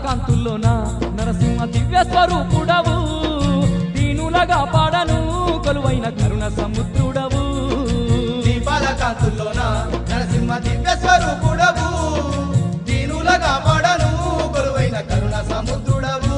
కాంతుల్లోన నరసింహ దివ్య స్వరూపుడవు దీనులగా పాడను కొలువైన కరుణ సముద్రుడవు దీపాల కాంతుల్లోన నరసింహ దివ్య స్వరూపుడవు దీనులగా పాడను కొలువైన కరుణ సముద్రుడవు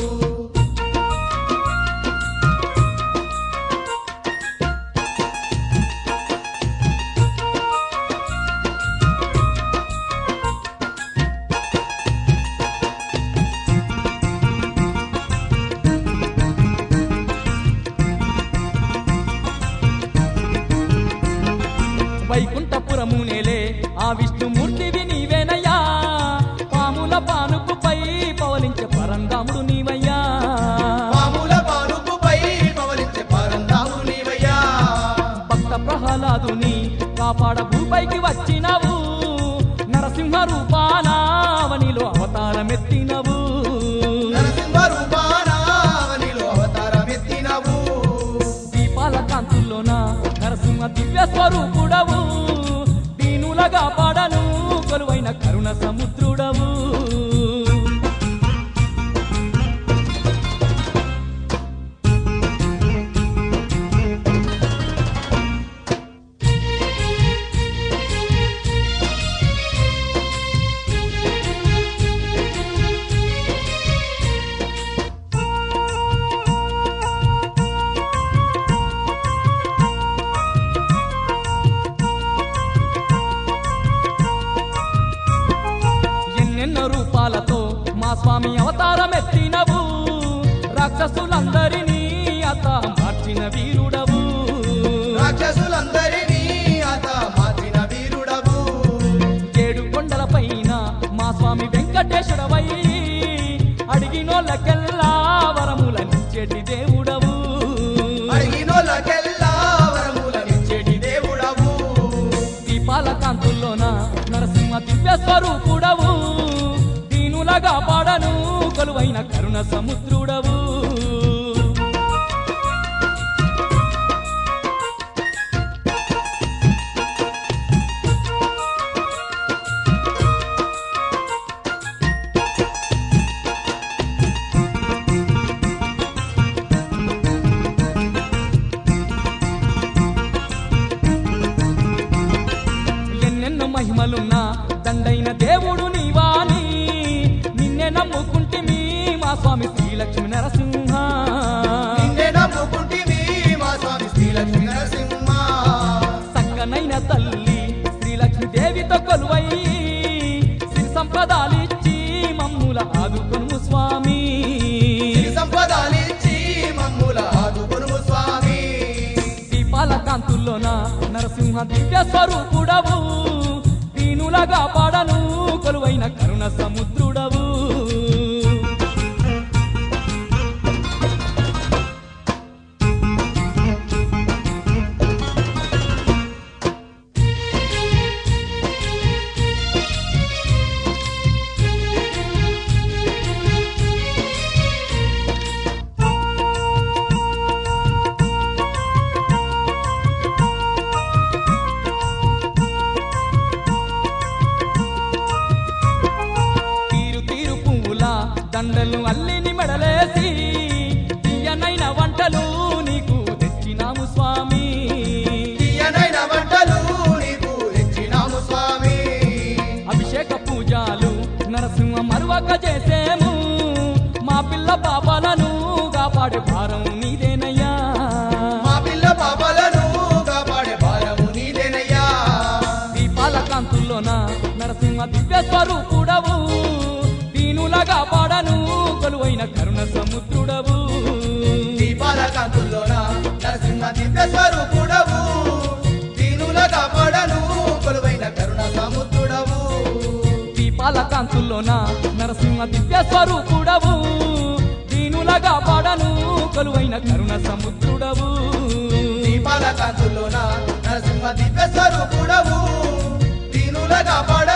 వైకుంఠపురము నేలే ఆ విష్ణుమూర్తివి నీవేనయ్యా పాముల పానుకుపై పవలించే పరంధాముడు నీవయ్యా పాముల పానుకుపై పవలించే పరంధాముడు నీవయ్యా భక్త ప్రహ్లాదుని కాపాడ భూపైకి వచ్చినవు నరసింహ రూపానావనిలో అవతారమెత్తినవు నరసింహ రూపానావనిలో అవతారమెత్తినవు దీపాల కాంతుల్లోన నరసింహ దివ్య స్వరూపుడవు దీనులగా పాడను కొలువైన కరుణ సముద్రుడవు ఎన్నెన్నో రూపాలతో మా స్వామి అవతారమెత్తినవు రాక్షసులందరినీ అత మార్చిన వీరుడవు రాక్షసులందరినీ అత మార్చిన వీరుడవు ఏడు కొండలపైన మా స్వామి వెంకటేశ్వరవై అడిగినోళ్ళకెల్లా వరములనిచ్చేటి దేవుడవు అడిగినోళ్ళకెల్లా వరములనిచ్చేటి దేవుడవు దీపాల కాంతుల్లోన నరసింహ దివ్య స్వరూపుడవు దీనులగా పాడను కొలువైన కరుణ సముద్రుడవు ఎన్నెన్నో మహిమలున్నా దండైన దేవుడు నీవాని నిన్నే నమ్ముకుంటిమి మా స్వామి శ్రీలక్ష్మి నరసింహ నిన్నే నమ్ముకుంటిమి మా స్వామి శ్రీలక్ష్మి నరసింహ సక్కనైన తల్లి శ్రీలక్ష్మి దేవితో కొలువై సిరి సంపదాలిచ్చి మమ్ముల ఆదుకొను స్వామి సిరి సంపదాలిచ్చి మమ్ముల ఆదుకొను స్వామి దీపాల కాంతుల్లోన నరసింహ దివ్య స్వరూపుడవు దీనులగా పాడను కొలువైన కరుణ సముద్రుడవు తీరు తీరు పువ్వుల దండలు అల్లిని మెడలేసి తీయనైన వంటలు నీకు తెచ్చినాము స్వామి తీయనైన వంటలు నీకు తెచ్చినాము స్వామి అభిషేక పూజలు నరసింహ మరువక చేసేము మా పిల్ల పాపాలను కాపాడే భారం నీదేనయ్యా మా పిల్ల పాపలను కాపాడే భారము నీదేనయ్యా దీపాల కాంతుల్లోన నరసింహ దివ్య స్వరూపుడవు దీనులగా పాడను కొలువైన కరుణ సముద్రుడవు దీపాల కాంతుల్లోన నరసింహ దివ్య స్వరూపుడవు దీనులగా పాడను కొలువైన కరుణ సముద్రుడవు దీపాల కాంతుల్లోన నరసింహ దివ్య స్వరూపుడవు దీనులగా పాడను కొలువైన కరుణ సముద్రుడవు దీపాల కాంతుల్లోన నరసింహ దివ్య స్వరూపుడవు దీనులగా పాడను